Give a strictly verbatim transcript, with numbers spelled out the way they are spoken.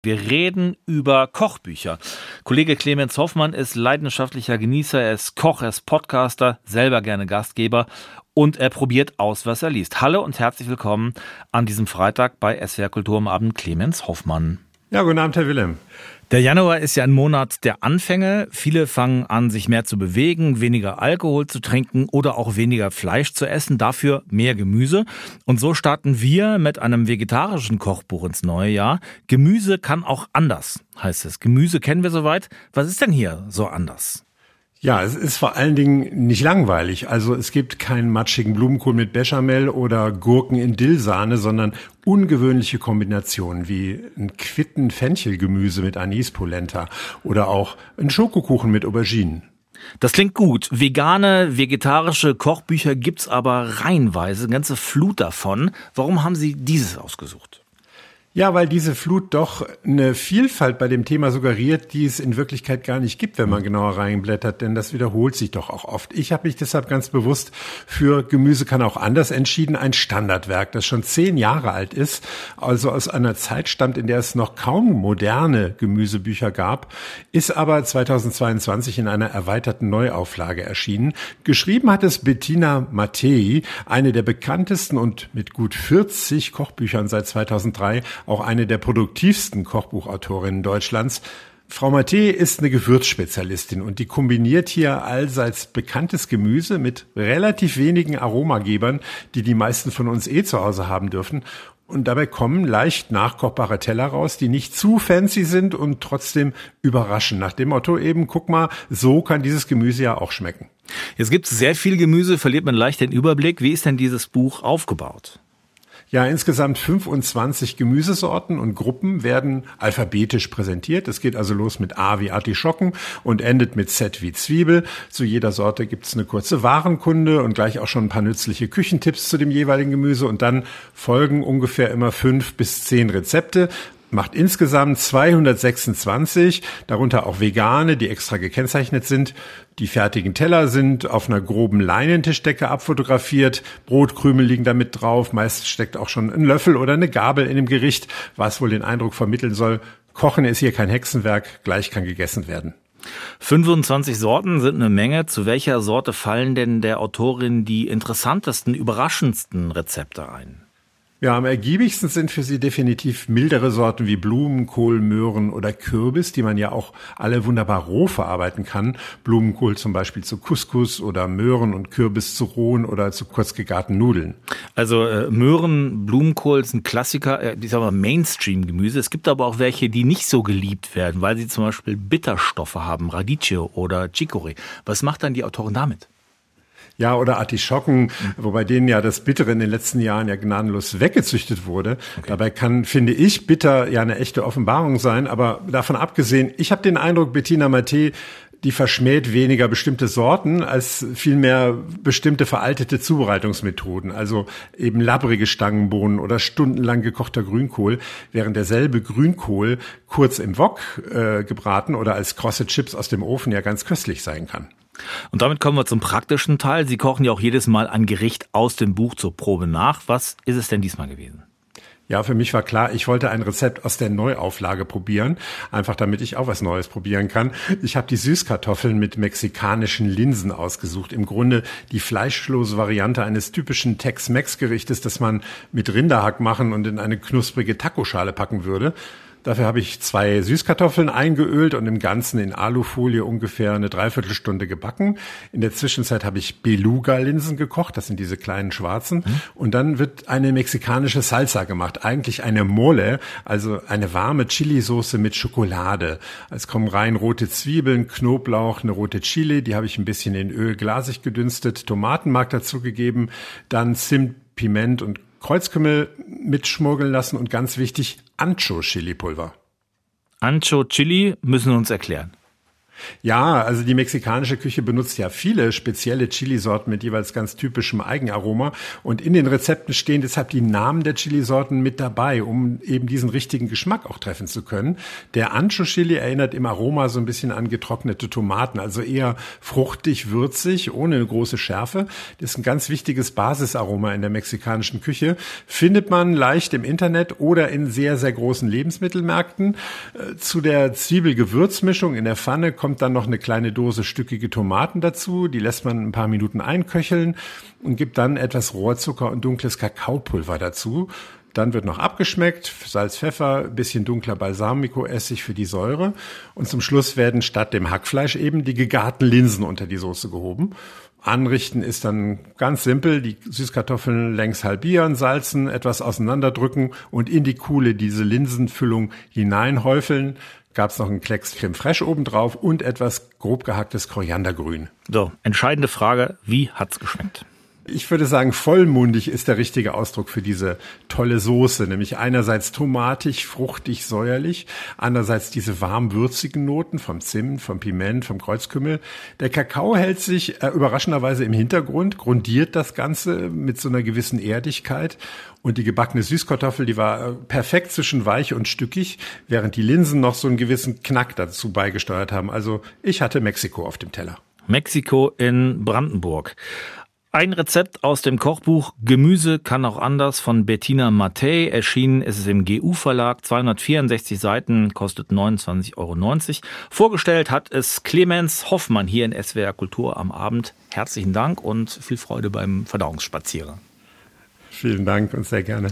Wir reden über Kochbücher. Kollege Clemens Hoffmann ist leidenschaftlicher Genießer, er ist Koch, er ist Podcaster, selber gerne Gastgeber und er probiert aus, was er liest. Hallo und herzlich willkommen an diesem Freitag bei S W R Kultur am Abend, Clemens Hoffmann. Ja, guten Abend, Herr Willem. Der Januar ist ja ein Monat der Anfänge. Viele fangen an, sich mehr zu bewegen, weniger Alkohol zu trinken oder auch weniger Fleisch zu essen, dafür mehr Gemüse. Und so starten wir mit einem vegetarischen Kochbuch ins neue Jahr. Gemüse kann auch anders, heißt es. Gemüse kennen wir soweit. Was ist denn hier so anders? Ja, es ist vor allen Dingen nicht langweilig. Also es gibt keinen matschigen Blumenkohl mit Bechamel oder Gurken in Dillsahne, sondern ungewöhnliche Kombinationen wie ein Quitten-Fenchelgemüse mit Anis-Polenta oder auch ein Schokokuchen mit Auberginen. Das klingt gut. Vegane, vegetarische Kochbücher gibt's aber reihenweise, eine ganze Flut davon. Warum haben Sie dieses ausgesucht? Ja, weil diese Flut doch eine Vielfalt bei dem Thema suggeriert, die es in Wirklichkeit gar nicht gibt, wenn man genauer reinblättert, denn das wiederholt sich doch auch oft. Ich habe mich deshalb ganz bewusst für Gemüse kann auch anders entschieden, ein Standardwerk, das schon zehn Jahre alt ist, also aus einer Zeit stammt, in der es noch kaum moderne Gemüsebücher gab, ist aber zweitausendzweiundzwanzig in einer erweiterten Neuauflage erschienen. Geschrieben hat es Bettina Mattei, eine der bekanntesten und mit gut vierzig Kochbüchern seit zweitausenddrei auch eine der produktivsten Kochbuchautorinnen Deutschlands. Frau Mattei ist eine Gewürzspezialistin und die kombiniert hier allseits bekanntes Gemüse mit relativ wenigen Aromagebern, die die meisten von uns eh zu Hause haben dürfen. Und dabei kommen leicht nachkochbare Teller raus, die nicht zu fancy sind und trotzdem überraschen. Nach dem Motto eben, guck mal, so kann dieses Gemüse ja auch schmecken. Jetzt gibt es sehr viel Gemüse, verliert man leicht den Überblick. Wie ist denn dieses Buch aufgebaut? Ja, insgesamt fünfundzwanzig Gemüsesorten und Gruppen werden alphabetisch präsentiert. Es geht also los mit A wie Artischocken und endet mit Z wie Zwiebel. Zu jeder Sorte gibt's eine kurze Warenkunde und gleich auch schon ein paar nützliche Küchentipps zu dem jeweiligen Gemüse. Und dann folgen ungefähr immer fünf bis zehn Rezepte. Macht insgesamt zweihundertsechsundzwanzig, darunter auch vegane, die extra gekennzeichnet sind. Die fertigen Teller sind auf einer groben Leinentischdecke abfotografiert. Brotkrümel liegen da mit drauf. Meist steckt auch schon ein Löffel oder eine Gabel in dem Gericht, was wohl den Eindruck vermitteln soll, Kochen ist hier kein Hexenwerk, gleich kann gegessen werden. fünfundzwanzig Sorten sind eine Menge. Zu welcher Sorte fallen denn der Autorin die interessantesten, überraschendsten Rezepte ein? Ja, am ergiebigsten sind für sie definitiv mildere Sorten wie Blumenkohl, Möhren oder Kürbis, die man ja auch alle wunderbar roh verarbeiten kann. Blumenkohl zum Beispiel zu Couscous oder Möhren und Kürbis zu rohen oder zu kurz gegarten Nudeln. Also äh, Möhren, Blumenkohl sind Klassiker, äh, ich sag mal Mainstream-Gemüse. Es gibt aber auch welche, die nicht so geliebt werden, weil sie zum Beispiel Bitterstoffe haben, Radicchio oder Chicorée. Was macht dann die Autorin damit? Ja, oder Artischocken, wobei denen ja das Bittere in den letzten Jahren ja gnadenlos weggezüchtet wurde. Okay. Dabei kann, finde ich, bitter ja eine echte Offenbarung sein. Aber davon abgesehen, ich habe den Eindruck, Bettina Mattei, die verschmäht weniger bestimmte Sorten als vielmehr bestimmte veraltete Zubereitungsmethoden. Also eben labbrige Stangenbohnen oder stundenlang gekochter Grünkohl, während derselbe Grünkohl kurz im Wok äh, gebraten oder als krosse Chips aus dem Ofen ja ganz köstlich sein kann. Und damit kommen wir zum praktischen Teil. Sie kochen ja auch jedes Mal ein Gericht aus dem Buch zur Probe nach. Was ist es denn diesmal gewesen? Ja, für mich war klar, ich wollte ein Rezept aus der Neuauflage probieren, einfach damit ich auch was Neues probieren kann. Ich habe die Süßkartoffeln mit mexikanischen Linsen ausgesucht. Im Grunde die fleischlose Variante eines typischen Tex-Mex-Gerichtes, das man mit Rinderhack machen und in eine knusprige Tacoschale packen würde. Dafür habe ich zwei Süßkartoffeln eingeölt und im Ganzen in Alufolie ungefähr eine Dreiviertelstunde gebacken. In der Zwischenzeit habe ich Beluga-Linsen gekocht, das sind diese kleinen schwarzen. Mhm. Und dann wird eine mexikanische Salsa gemacht, eigentlich eine Mole, also eine warme Chili-Soße mit Schokolade. Es kommen rein rote Zwiebeln, Knoblauch, eine rote Chili, die habe ich ein bisschen in Öl glasig gedünstet, Tomatenmark dazugegeben, dann Zimt, Piment und Kreuzkümmel mitschmuggeln lassen und ganz wichtig, Ancho-Chili-Pulver. Ancho-Chili müssen wir uns erklären. Ja, also die mexikanische Küche benutzt ja viele spezielle Chilisorten mit jeweils ganz typischem Eigenaroma. Und in den Rezepten stehen deshalb die Namen der Chilisorten mit dabei, um eben diesen richtigen Geschmack auch treffen zu können. Der Ancho-Chili erinnert im Aroma so ein bisschen an getrocknete Tomaten, also eher fruchtig, würzig, ohne eine große Schärfe. Das ist ein ganz wichtiges Basisaroma in der mexikanischen Küche. Findet man leicht im Internet oder in sehr, sehr großen Lebensmittelmärkten. Zu der Zwiebel-Gewürzmischung in der Pfanne kommt dann noch eine kleine Dose stückige Tomaten dazu. Die lässt man ein paar Minuten einköcheln und gibt dann etwas Rohrzucker und dunkles Kakaopulver dazu. Dann wird noch abgeschmeckt, Salz, Pfeffer, bisschen dunkler Balsamico-Essig für die Säure. Und zum Schluss werden statt dem Hackfleisch eben die gegarten Linsen unter die Soße gehoben. Anrichten ist dann ganz simpel, die Süßkartoffeln längs halbieren, salzen, etwas auseinanderdrücken und in die Kuhle diese Linsenfüllung hineinhäufeln. Gab es noch einen Klecks Creme Fraiche obendrauf und etwas grob gehacktes Koriandergrün. So, entscheidende Frage, wie hat's geschmeckt? Ich würde sagen, vollmundig ist der richtige Ausdruck für diese tolle Soße, nämlich einerseits tomatig, fruchtig, säuerlich, andererseits diese warm-würzigen Noten vom Zimt, vom Piment, vom Kreuzkümmel. Der Kakao hält sich äh, überraschenderweise im Hintergrund, grundiert das Ganze mit so einer gewissen Erdigkeit. Und die gebackene Süßkartoffel, die war perfekt zwischen weich und stückig, während die Linsen noch so einen gewissen Knack dazu beigesteuert haben. Also ich hatte Mexiko auf dem Teller. Mexiko in Brandenburg. Ein Rezept aus dem Kochbuch Gemüse kann auch anders von Bettina Mattei. Erschienen ist es im G U-Verlag, zweihundertvierundsechzig Seiten, kostet neunundzwanzig Euro neunzig. Vorgestellt hat es Clemens Hoffmann hier in S W R Kultur am Abend. Herzlichen Dank und viel Freude beim Verdauungsspazierer. Vielen Dank und sehr gerne.